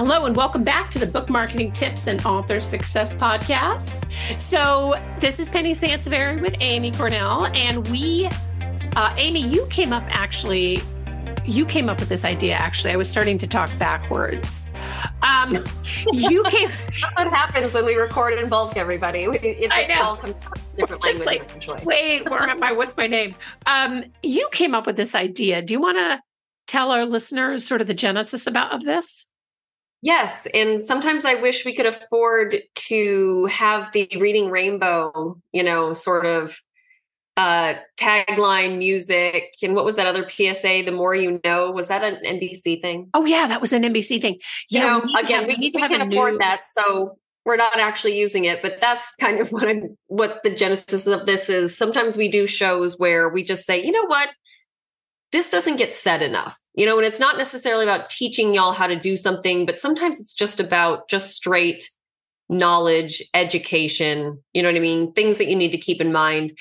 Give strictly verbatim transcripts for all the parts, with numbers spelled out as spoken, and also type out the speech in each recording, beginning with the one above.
Hello and welcome back to the Book Marketing Tips and Author Success Podcast. So this is Penny Sansevieri with Amy Cornell, and we, uh, Amy, you came up actually, you came up with this idea actually. I was starting to talk backwards. Um, you came. That's what happens when we record in bulk, everybody. It just all comes out in different language. Like, eventually. Wait, where am I? What's my name? Um, you came up with this idea. Do you want to tell our listeners sort of the genesis about of this? Yes. And sometimes I wish we could afford to have the Reading Rainbow, you know, sort of uh, tagline music. And what was that other P S A? The more you know. Was that an N B C thing? Oh, yeah, that was an N B C thing. Yeah. You know, we again, have, we, we, we can afford new... that. So we're not actually using it. But that's kind of what I'm, what the genesis of this is. Sometimes we do shows where we just say, you know what? This doesn't get said enough, you know, and it's not necessarily about teaching y'all how to do something, but sometimes it's just about just straight knowledge, education, you know what I mean? Things that you need to keep in mind.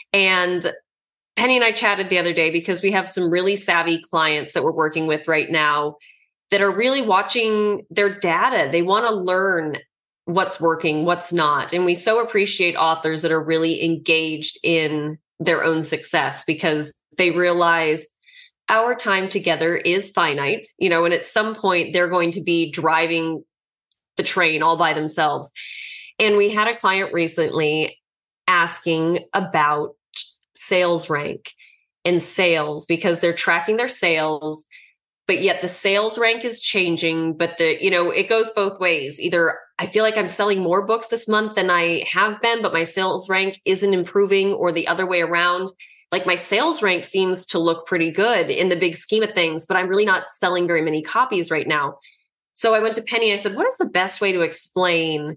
And Penny and I chatted the other day because we have some really savvy clients that we're working with right now that are really watching their data. They want to learn what's working, what's not. And we so appreciate authors that are really engaged in their own success because they realize our time together is finite, you know, and at some point they're going to be driving the train all by themselves. And we had a client recently asking about sales rank and sales because they're tracking their sales, but yet the sales rank is changing. But the, you know, it goes both ways. Either I feel like I'm selling more books this month than I have been, but my sales rank isn't improving, or the other way around. Like my sales rank seems to look pretty good in the big scheme of things, but I'm really not selling very many copies right now. So I went to Penny. I said, what is the best way to explain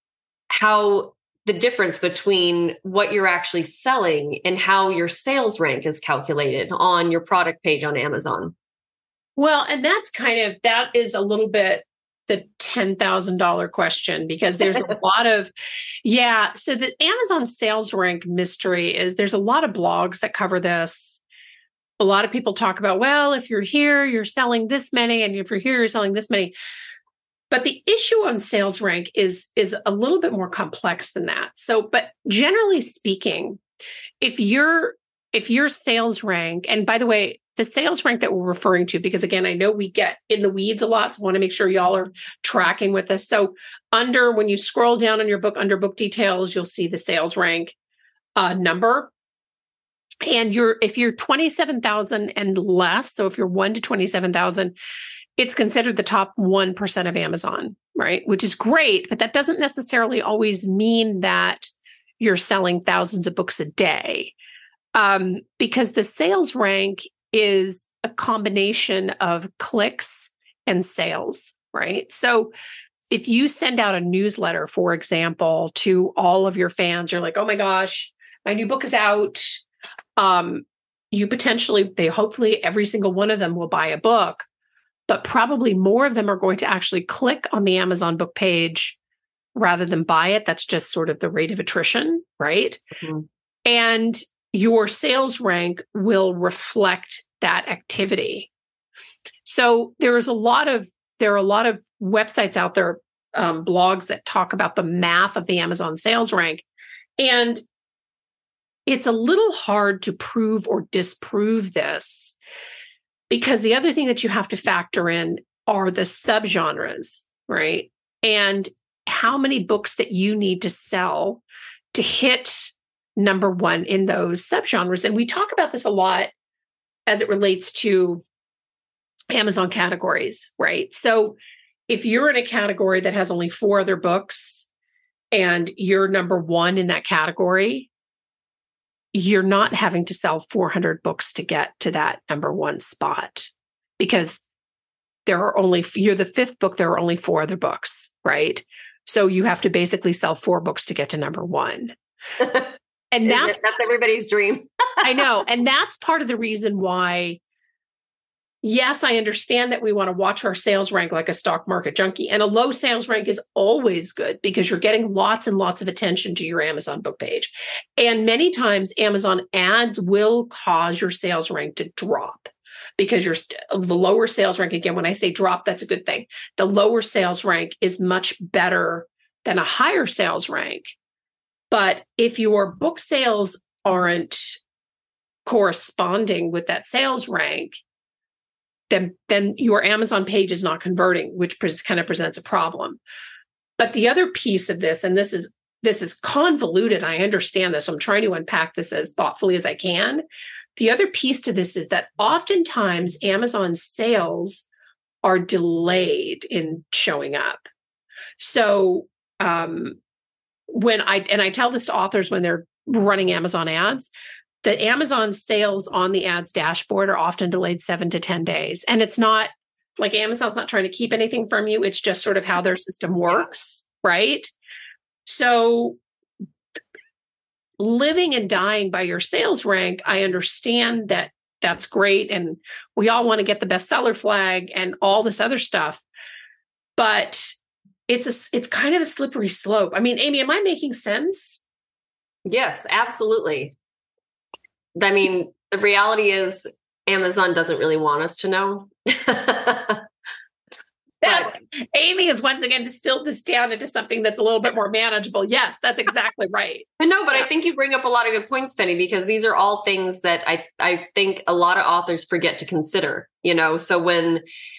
how the difference between what you're actually selling and how your sales rank is calculated on your product page on Amazon? Well, and that's kind of, that is a little bit the ten thousand dollars question, because there's a lot of, yeah. So the Amazon sales rank mystery is there's a lot of blogs that cover this. A lot of people talk about, well, if you're here, you're selling this many, and if you're here, you're selling this many. But the issue on sales rank is, is a little bit more complex than that. So, but generally speaking, if you're, if your sales rank, and by the way, the sales rank that we're referring to, because again, I know we get in the weeds a lot, so I want to make sure y'all are tracking with us. So under, when you scroll down on your book, under book details, you'll see the sales rank uh, number. And you're, if you're twenty-seven thousand and less, so if you're one to twenty-seven thousand, it's considered the top one percent of Amazon, right? Which is great, but that doesn't necessarily always mean that you're selling thousands of books a day. Um, because the sales rank is a combination of clicks and sales, right? So if you send out a newsletter, for example, to all of your fans, you're like, oh my gosh, my new book is out. Um, you potentially, they hopefully every single one of them will buy a book, but probably more of them are going to actually click on the Amazon book page rather than buy it. That's just sort of the rate of attrition, right? Mm-hmm. And your sales rank will reflect that activity. So there is a lot of, there are a lot of websites out there, um, blogs that talk about the math of the Amazon sales rank. And it's a little hard to prove or disprove this, because the other thing that you have to factor in are the subgenres, right? And how many books that you need to sell to hit number one in those subgenres. And we talk about this a lot as it relates to Amazon categories, right? So if you're in a category that has only four other books and you're number one in that category, you're not having to sell four hundred books to get to that number one spot, because there are only, you're the fifth book, there are only four other books, right? So you have to basically sell four books to get to number one. And that's, that's everybody's dream. I know. And that's part of the reason why, yes, I understand that we want to watch our sales rank like a stock market junkie. And a low sales rank is always good because you're getting lots and lots of attention to your Amazon book page. And many times Amazon ads will cause your sales rank to drop because you're st- the lower sales rank. Again, when I say drop, that's a good thing. The lower sales rank is much better than a higher sales rank. But if your book sales aren't corresponding with that sales rank, then, then your Amazon page is not converting, which pres- kind of presents a problem. But the other piece of this, and this is this is convoluted, I understand this, I'm trying to unpack this as thoughtfully as I can. The other piece to this is that oftentimes Amazon sales are delayed in showing up. So um, when I, and I tell this to authors when they're running Amazon ads, that Amazon sales on the ads dashboard are often delayed seven to ten days. And it's not like Amazon's not trying to keep anything from you. It's just sort of how their system works, right? So living and dying by your sales rank, I understand that that's great. And we all want to get the bestseller flag and all this other stuff. But it's a, it's kind of a slippery slope. I mean, Amy, am I making sense? Yes, absolutely. I mean, the reality is Amazon doesn't really want us to know. That's, Amy has once again distilled this down into something that's a little bit more manageable. Yes, that's exactly right. No, but yeah. I think you bring up a lot of good points, Penny, because these are all things that I, I think a lot of authors forget to consider, you know, so when,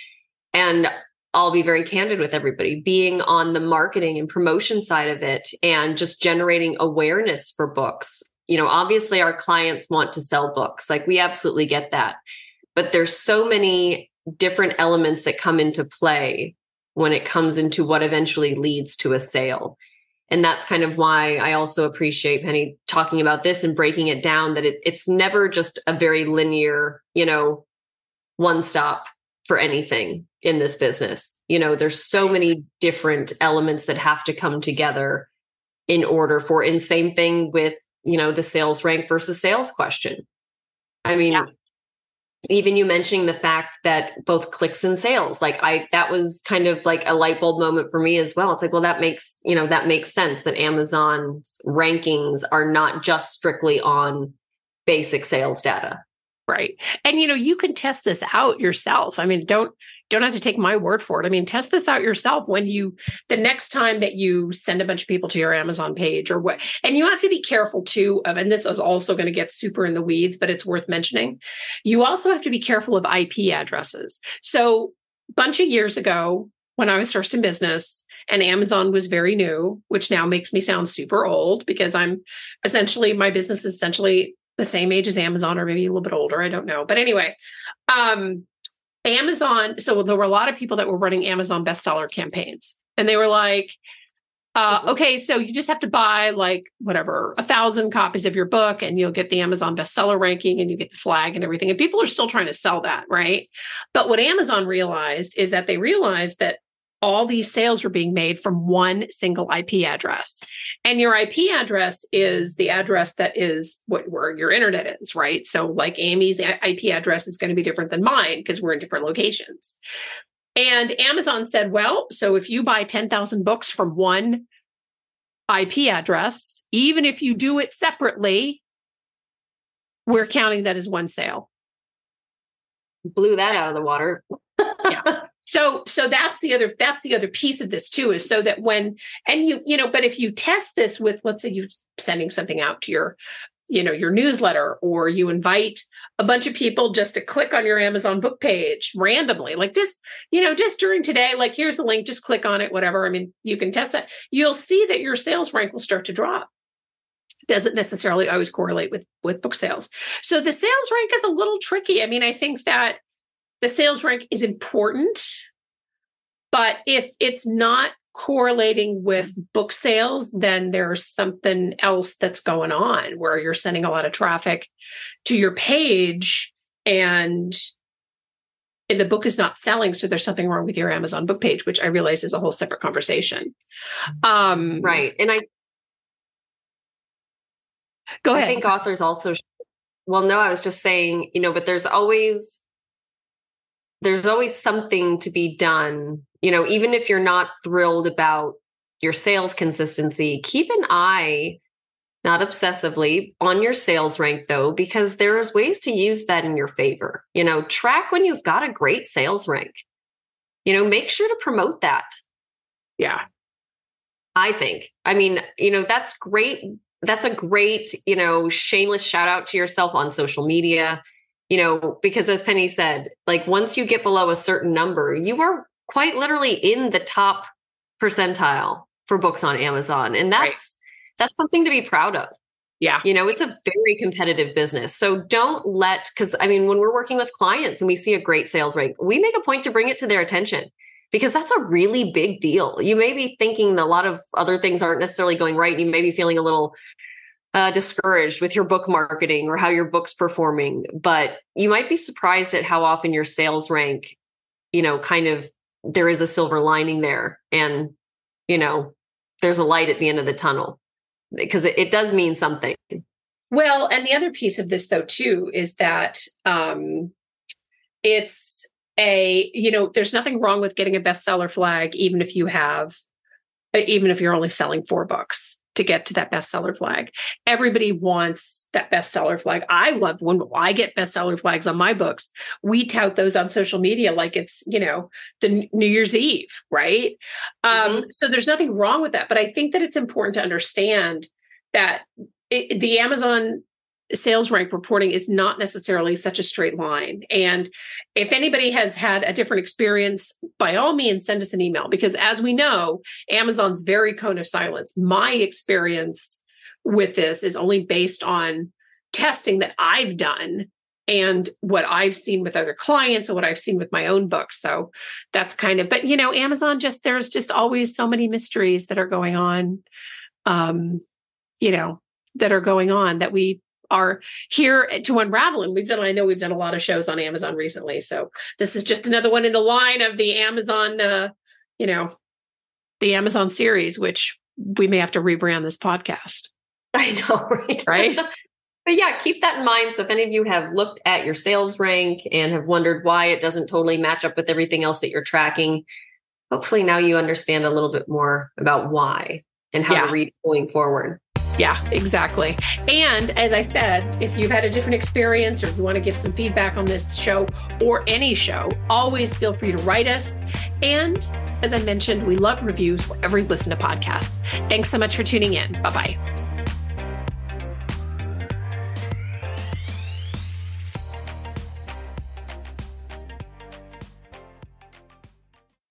and I'll be very candid with everybody, being on the marketing and promotion side of it and just generating awareness for books. You know, obviously our clients want to sell books. Like we absolutely get that. But there's so many different elements that come into play when it comes into what eventually leads to a sale. And that's kind of why I also appreciate Penny talking about this and breaking it down, that it, it's never just a very linear, you know, one stop for anything in this business. You know, there's so many different elements that have to come together in order for, and same thing with, you know, the sales rank versus sales question. I mean, yeah. Even you mentioning the fact that both clicks and sales, like I, that was kind of like a light bulb moment for me as well. It's like, well, that makes, you know, that makes sense that Amazon's rankings are not just strictly on basic sales data. Right. And, you know, you can test this out yourself. I mean, don't, don't have to take my word for it. I mean, test this out yourself when you, the next time that you send a bunch of people to your Amazon page or what, and you have to be careful too of, and this is also going to get super in the weeds, but it's worth mentioning. You also have to be careful of I P addresses. So a bunch of years ago, when I was first in business and Amazon was very new, which now makes me sound super old because I'm essentially, my business is essentially the same age as Amazon or maybe a little bit older. I don't know. But anyway, um, Amazon. So there were a lot of people that were running Amazon bestseller campaigns and they were like, uh, okay, so you just have to buy like whatever, a thousand copies of your book and you'll get the Amazon bestseller ranking and you get the flag and everything. And people are still trying to sell that. Right. But what Amazon realized is that they realized that all these sales were being made from one single I P address. And your I P address is the address that is what where your internet is, right? So like Amy's I P address is going to be different than mine because we're in different locations. And Amazon said, well, so if you buy ten thousand books from one I P address, even if you do it separately, we're counting that as one sale. Blew that out of the water. Yeah. So, so that's the other, that's the other piece of this too, is so that when, and you, you know, but if you test this with, let's say you're sending something out to your, you know, your newsletter, or you invite a bunch of people just to click on your Amazon book page randomly, like just, you know, just during today, like here's a link, just click on it, whatever. I mean, you can test that. You'll see that your sales rank will start to drop. Doesn't necessarily always correlate with, with book sales. So the sales rank is a little tricky. I mean, I think that the sales rank is important, but if it's not correlating with book sales, then there's something else that's going on where you're sending a lot of traffic to your page and the book is not selling. So there's something wrong with your Amazon book page, which I realize is a whole separate conversation. Um, right. And I, go ahead. I think authors also, well, no, I was just saying, you know, but there's always, there's always something to be done. You know, even if you're not thrilled about your sales consistency, keep an eye, not obsessively, on your sales rank though, because there's ways to use that in your favor. You know, track when you've got a great sales rank. You know, make sure to promote that. Yeah. I think. I mean, you know, that's great. That's a great, you know, shameless shout out to yourself on social media, you know, because as Penny said, like once you get below a certain number, you are quite literally in the top percentile for books on Amazon. And that's, right. that's something to be proud of. Yeah. You know, it's a very competitive business. So don't let, because I mean, when we're working with clients and we see a great sales rank, we make a point to bring it to their attention because that's a really big deal. You may be thinking that a lot of other things aren't necessarily going right. You may be feeling a little uh, discouraged with your book marketing or how your book's performing, but you might be surprised at how often your sales rank, you know, kind of, there is a silver lining there. And, you know, there's a light at the end of the tunnel. Because it, it does mean something. Well, and the other piece of this, though, too, is that um, it's a, you know, there's nothing wrong with getting a bestseller flag, even if you have, even if you're only selling four books to get to that bestseller flag. Everybody wants that bestseller flag. I love when I get bestseller flags on my books. We tout those on social media like it's, you know, the New Year's Eve, right? Mm-hmm. Um, so there's nothing wrong with that. But I think that it's important to understand that it, the Amazon sales rank reporting is not necessarily such a straight line. And if anybody has had a different experience, by all means, send us an email, because as we know, Amazon's very cone of silence. My experience with this is only based on testing that I've done and what I've seen with other clients and what I've seen with my own books. So that's kind of, but you know, Amazon just, there's just always so many mysteries that are going on, um, you know, that are going on that we are here to unravel. And we've done, I know we've done a lot of shows on Amazon recently. So this is just another one in the line of the Amazon, uh, you know, the Amazon series, which we may have to rebrand this podcast. I know, right? Right. But yeah, keep that in mind. So if any of you have looked at your sales rank and have wondered why it doesn't totally match up with everything else that you're tracking, hopefully now you understand a little bit more about why and how yeah. to read going forward. Yeah, exactly. And as I said, if you've had a different experience or if you want to give some feedback on this show or any show, always feel free to write us. And as I mentioned, we love reviews wherever you listen to podcasts. Thanks so much for tuning in. Bye-bye.